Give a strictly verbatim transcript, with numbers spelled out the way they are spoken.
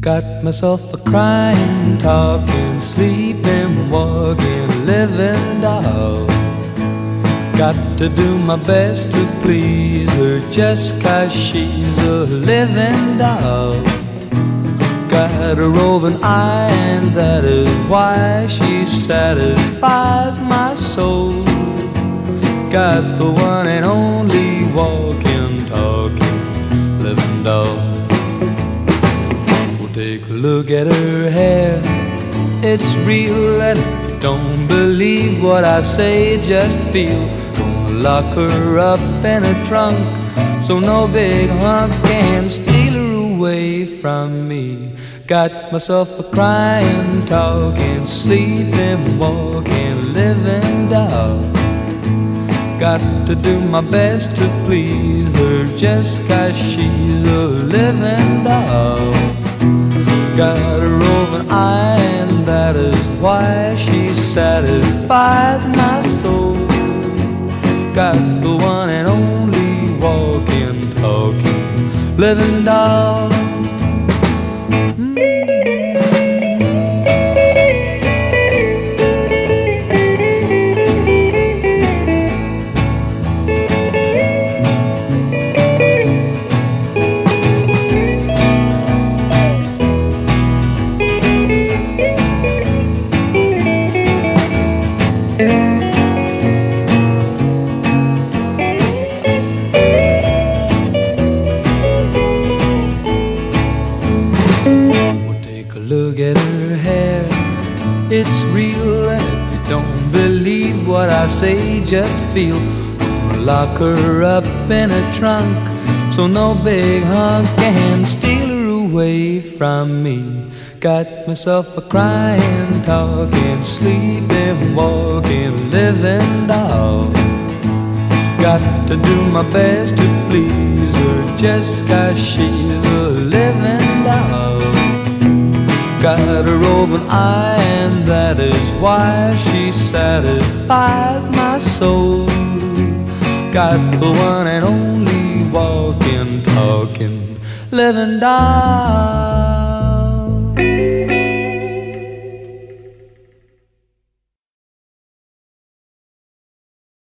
Got myself a crying, talking, sleeping, walking, living doll. Got to do my best to please her just 'cause she's a living doll. Got a roving eye and that is why she satisfies my soul. Got the one and only walking, talking, living doll. Well, take a look at her hair, it's real, and if you don't believe what I say, just feel. Gonna lock her up in a trunk so no big hunk can steal her away from me. Got myself a crying, talking, sleeping, walking, living doll. Got to do my best to please her just 'cause she's a living doll. Got a roving eye and that is why she satisfies my soul. Got the one and only walking, talking, living doll. Look at her hair, it's real, and if you don't believe what I say, just feel. Gonna lock her up in a trunk so no big hunk can steal her away from me. Got myself a crying, talking, sleeping, walking, living doll. Got to do my best to please her just 'cause she's a living doll. Got a roving eye and that is why she satisfies my soul. Got the one and only walking, talking, living doll.